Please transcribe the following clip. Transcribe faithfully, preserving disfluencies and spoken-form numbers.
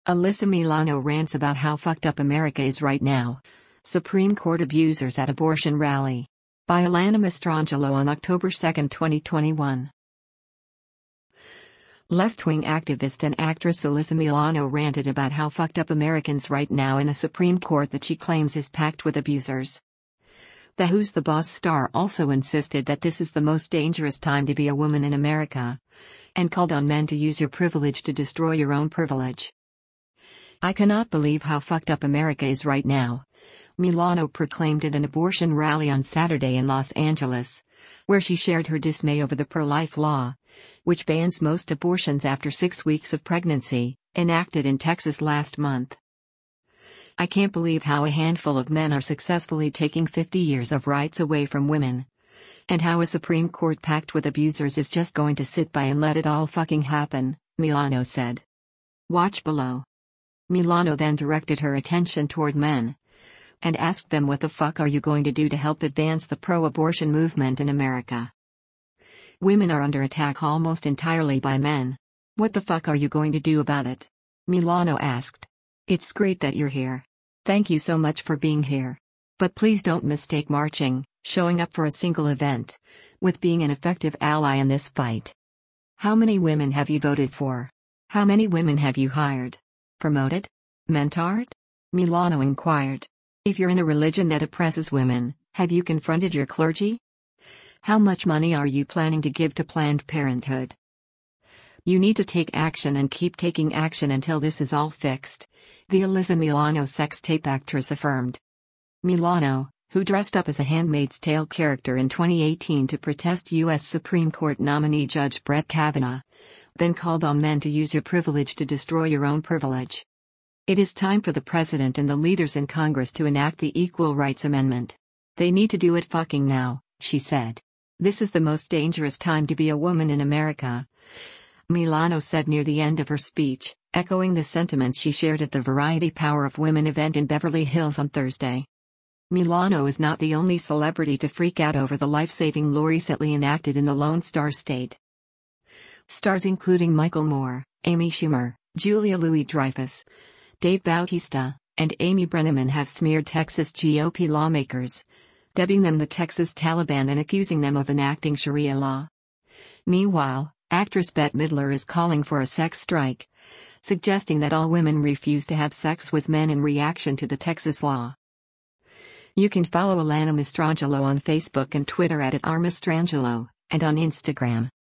Alyssa Milano rants about how fucked up America is right now. Supreme Court abusers at abortion rally. By Alana Mastrangelo on October second, twenty twenty-one. Left-wing activist and actress Alyssa Milano ranted about how fucked up Americans right now in a Supreme Court that she claims is packed with abusers. The Who's the Boss star also insisted that this is the most dangerous time to be a woman in America, and called on men to use your privilege to destroy your own privilege. "I cannot believe how fucked up America is right now," Milano proclaimed at an abortion rally on Saturday in Los Angeles, where she shared her dismay over the pro-life law, which bans most abortions after six weeks of pregnancy, enacted in Texas last month. "I can't believe how a handful of men are successfully taking fifty years of rights away from women, and how a Supreme Court packed with abusers is just going to sit by and let it all fucking happen," Milano said. Watch below. Milano then directed her attention toward men and asked them, "What the fuck are you going to do to help advance the pro-abortion movement in America? Women are under attack almost entirely by men. What the fuck are you going to do about it?" Milano asked. "It's great that you're here. Thank you so much for being here. But please don't mistake marching, showing up for a single event, with being an effective ally in this fight. How many women have you voted for? How many women have you hired? Promoted? Mentored?" Milano inquired. "If you're in a religion that oppresses women, have you confronted your clergy? How much money are you planning to give to Planned Parenthood? You need to take action and keep taking action until this is all fixed," the Alyssa Milano sex tape actress affirmed. Milano, who dressed up as a Handmaid's Tale character in twenty eighteen to protest U S Supreme Court nominee Judge Brett Kavanaugh, then called on men to use your privilege to destroy your own privilege. "It is time for the president and the leaders in Congress to enact the Equal Rights Amendment. They need to do it fucking now," she said. "This is the most dangerous time to be a woman in America," Milano said near the end of her speech, echoing the sentiments she shared at the Variety Power of Women event in Beverly Hills on Thursday. Milano is not the only celebrity to freak out over the life-saving law recently enacted in the Lone Star State. Stars including Michael Moore, Amy Schumer, Julia Louis-Dreyfus, Dave Bautista, and Amy Brenneman have smeared Texas G O P lawmakers, dubbing them the Texas Taliban and accusing them of enacting Sharia law. Meanwhile, actress Bette Midler is calling for a sex strike, suggesting that all women refuse to have sex with men in reaction to the Texas law. You can follow Alana Mastrangelo on Facebook and Twitter at, at r mastrangelo, and on Instagram